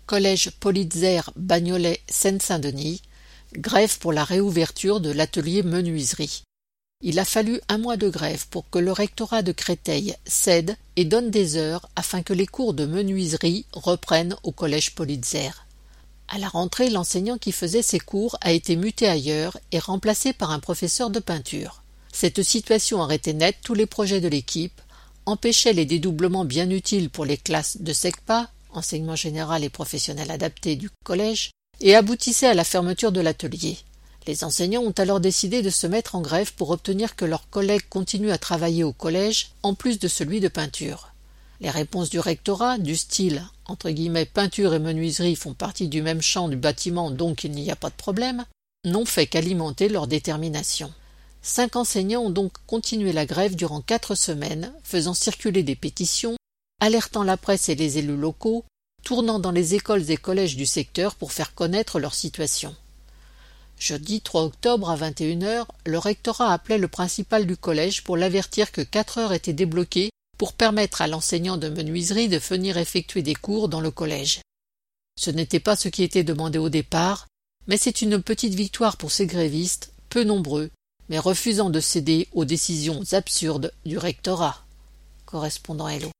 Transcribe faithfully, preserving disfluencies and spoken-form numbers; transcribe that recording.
Collège Politzer Bagnolet Seine-Saint-Denis, grève pour la réouverture de l'atelier menuiserie. Il a fallu un mois de grève pour que le rectorat de Créteil cède et donne des heures afin que les cours de menuiserie reprennent au collège Politzer. À la rentrée, l'enseignant qui faisait ces cours a été muté ailleurs et remplacé par un professeur de peinture. Cette situation arrêtait net tous les projets de l'équipe, empêchait les dédoublements bien utiles pour les classes de SECPA, enseignement général et professionnel adapté du collège, et aboutissait à la fermeture de l'atelier. Les enseignants ont alors décidé de se mettre en grève pour obtenir que leurs collègues continuent à travailler au collège, en plus de celui de peinture. Les réponses du rectorat, du style entre guillemets peinture et menuiserie font partie du même champ du bâtiment, donc il n'y a pas de problème, n'ont fait qu'alimenter leur détermination. Cinq enseignants ont donc continué la grève durant quatre semaines, faisant circuler des pétitions, alertant la presse et les élus locaux, tournant dans les écoles et collèges du secteur pour faire connaître leur situation. Jeudi trois octobre à vingt et une heures, le rectorat appelait le principal du collège pour l'avertir que quatre heures étaient débloquées pour permettre à l'enseignant de menuiserie de venir effectuer des cours dans le collège. Ce n'était pas ce qui était demandé au départ, mais c'est une petite victoire pour ces grévistes, peu nombreux, mais refusant de céder aux décisions absurdes du rectorat. Correspondant Hello.